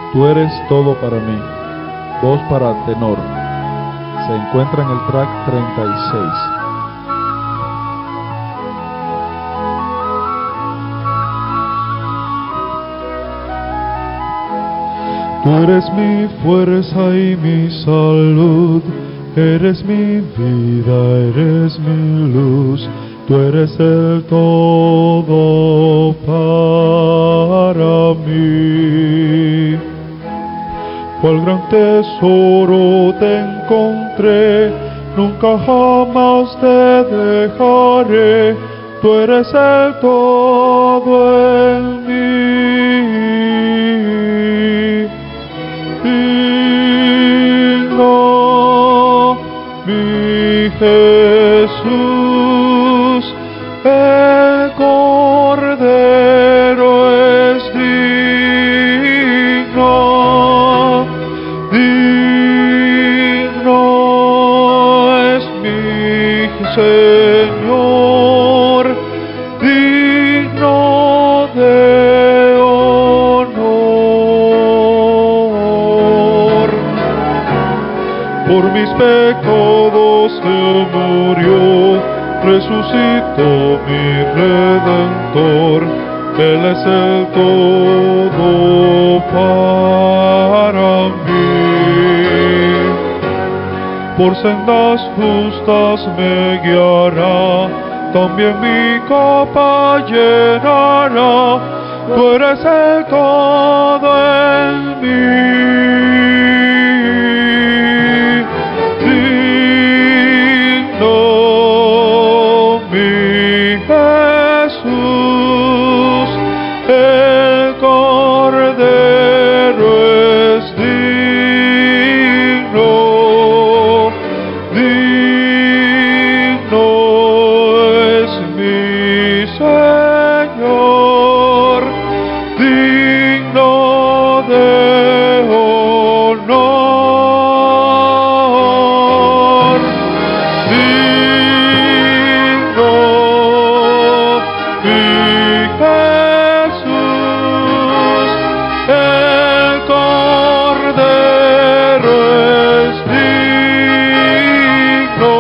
Tú eres todo para mí. Voz para tenor. Se encuentra en el track 36. Tú eres mi fuerza y mi salud, eres mi vida, eres mi luz, tú eres el todo para mí. Cuál gran tesoro te encontré, nunca jamás te dejaré, tú eres el todo en mí. Mi Jesús, el Cordero es digno, digno es mi Señor, digno de honor. Por mis pecados Él murió, resucitó mi Redentor, Él es el todo para mí. Por sendas justas me guiará, también mi copa llenará, tú eres el todo en mí. El Cordero es digno, digno es mi Señor, digno de honor, digno mi el Cordero es digno,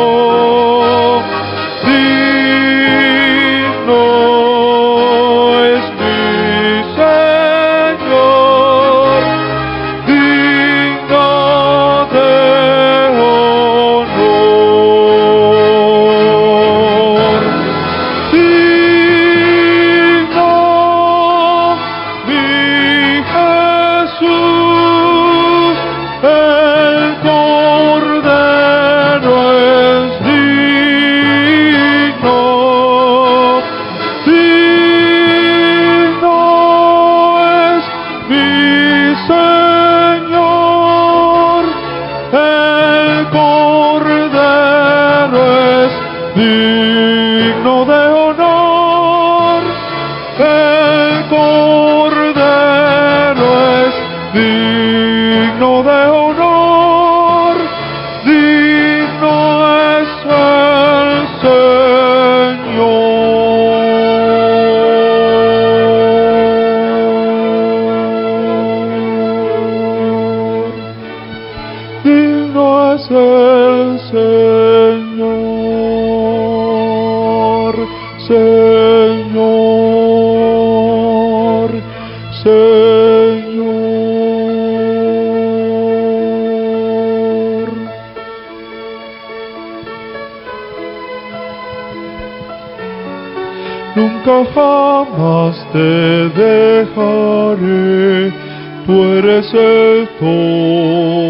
digno es mi Señor, digno de honor, digno mi Jesús, el Cordero es digno, digno es mi Señor, el Cordero es digno de honor, el Cordero es digno de honor, digno es el Señor, digno es el Señor, Señor, Señor. Nunca jamás te dejaré, tú eres el todo